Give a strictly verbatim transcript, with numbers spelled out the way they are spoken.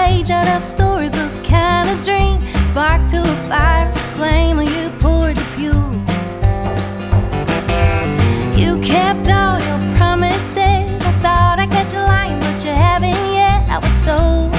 page out of a storybook kind of dream. Spark to a fire, a flame, and you poured the fuel. You kept all your promises. I thought I'd catch a lion, but you haven't yet. I was so